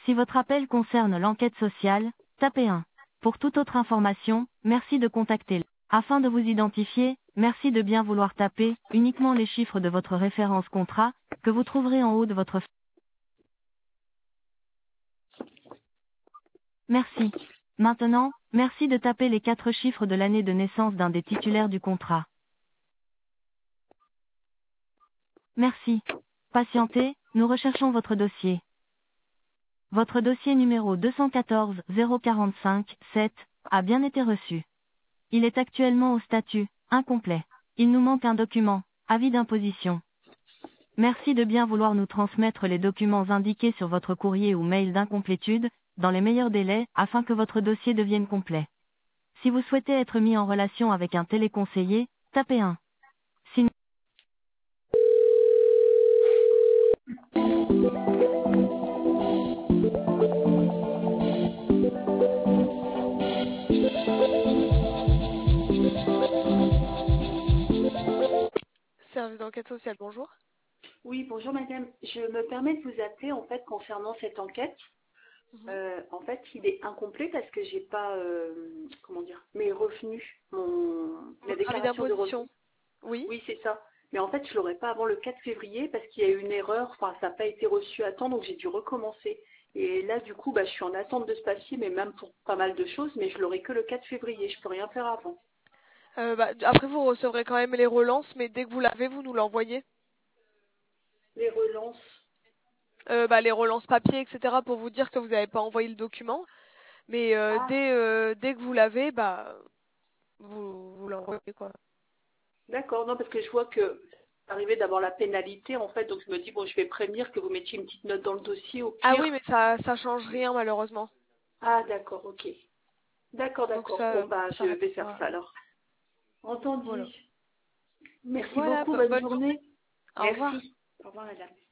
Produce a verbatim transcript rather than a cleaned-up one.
Si votre appel concerne l'enquête sociale, tapez un. Pour toute autre information, merci de contacter l'. Afin de vous identifier, merci de bien vouloir taper uniquement les chiffres de votre référence contrat, que vous trouverez en haut de votre... Merci. Maintenant, merci de taper les quatre chiffres de l'année de naissance d'un des titulaires du contrat. Merci. Patientez, nous recherchons votre dossier. Votre dossier numéro deux cent quatorze zéro quarante-cinq sept a bien été reçu. Il est actuellement au statut incomplet. Il nous manque un document, avis d'imposition. Merci de bien vouloir nous transmettre les documents indiqués sur votre courrier ou mail d'incomplétude, dans les meilleurs délais, afin que votre dossier devienne complet. Si vous souhaitez être mis en relation avec un téléconseiller, tapez un. Sinon, Service d'enquête sociale, bonjour. Oui, bonjour madame. Je me permets de vous appeler en fait concernant cette enquête. Mhm. Euh, en fait, il est incomplet parce que j'ai pas, euh, comment dire, mes revenus, mon la Votre avis déclaration de d'imposition. revenus. Oui. Oui, c'est ça. Mais en fait, je l'aurai pas avant le quatre février parce qu'il y a eu une erreur. Enfin, ça n'a pas été reçu à temps, donc j'ai dû recommencer. Et là, du coup, bah, je suis en attente de ce papier, mais même pour pas mal de choses, mais je l'aurai que le quatre février. Je peux rien faire avant. Euh, bah, après, vous recevrez quand même les relances, mais dès que vous l'avez, vous nous l'envoyez. Les relances. Euh, bah, les relances papier, et cetera, pour vous dire que vous n'avez pas envoyé le document. Mais euh, Ah, dès, euh, dès que vous l'avez, bah, vous, vous l'envoyez, quoi. d'accord. Non, parce que je vois que c'est arrivé d'avoir la pénalité, en fait, donc je me dis, bon, je vais prévenir que vous mettiez une petite note dans le dossier au Ah oui, pire. mais ça, ça change rien, malheureusement. Ah, d'accord, ok. D'accord, Donc d'accord. ça, Bon, bah, ça je vais faire restera. ça alors. Entendu. Voilà. Merci Voilà, beaucoup, bo- bonne bonne journée. journée. Au revoir. Merci. Au revoir, madame.